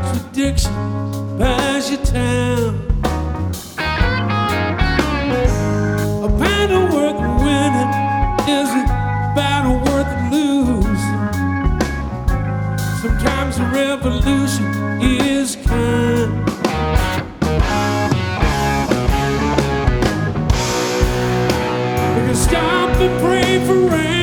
contradiction buys you time. A battle worth winning isn't a battle worth losing. Sometimes a revolution is kind. We can stop and pray for rain.